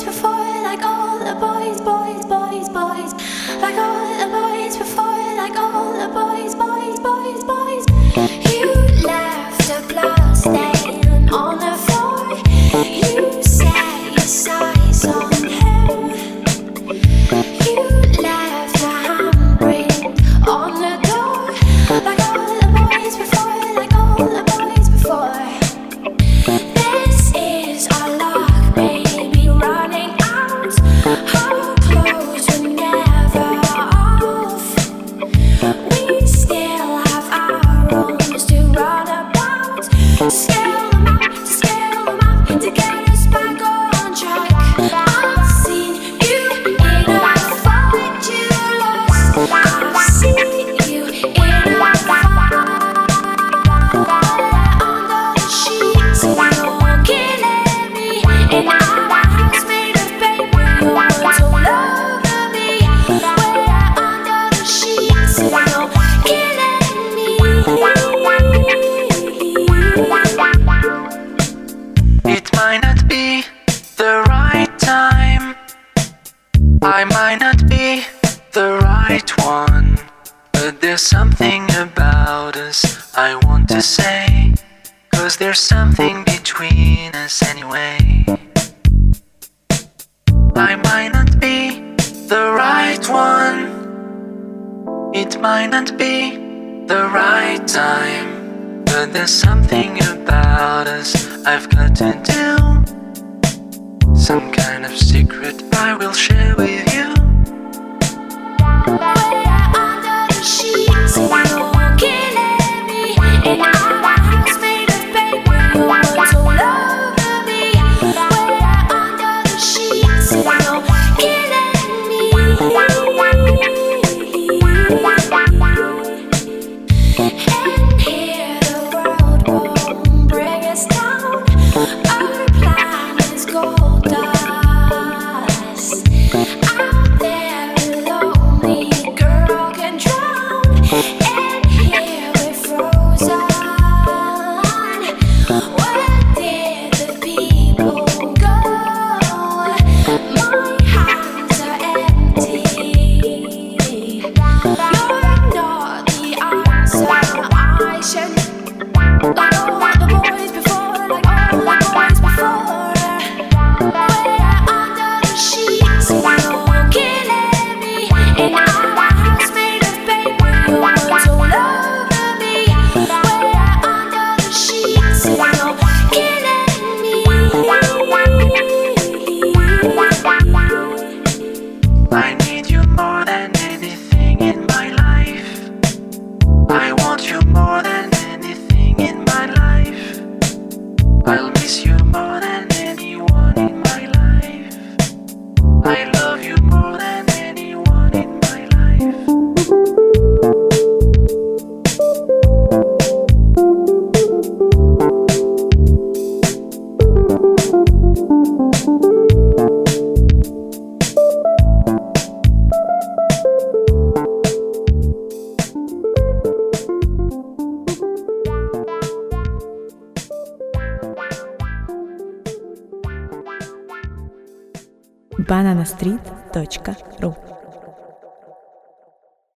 before, like all the boys, boys, boys, boys. Like all the boys before, like all the boys, boys, boys, boys. You left a blood stain on the floor. You set your sights on him. You left a handprint on the door. Like all the boys before, like all the boys before. This is our luck, baby, running out. Our clothes were never off. We still have our rooms to run about. Scale them up, to get us back on track. I've seen you in a fight you lost. I've seen you in a fight under the sheets. You're killing me in our house made of paper. Your words all over me. We're under the sheets. You're killing me. It might not be the right time. I might not be the right one. But there's something about us I want to say. 'Cause there's something between us anyway. I might not be the right one. It might not be the right time. But there's something about us I've got to do. Some kind of secret I will share with you. We're under the sheets. You're killing me in our house made of paper. Your words all over me. We're under the sheets. You're killing me. And here the world won't bring us down. Our plan is gold dust. Out there a lonely girl can drown. And here we're frozen. Where did the people go? My hands are empty. You're not the answer. I should like all the boys before, like all the boys before. We're under the sheets. You're killing me in our house made of paper. Your words all over me. We're under the sheets. You're killing me. I need you more than anything in my life. I want you more than anything in my life. I'll miss you more than anyone in my life. I love you more than anyone in my life. bananastreet.ru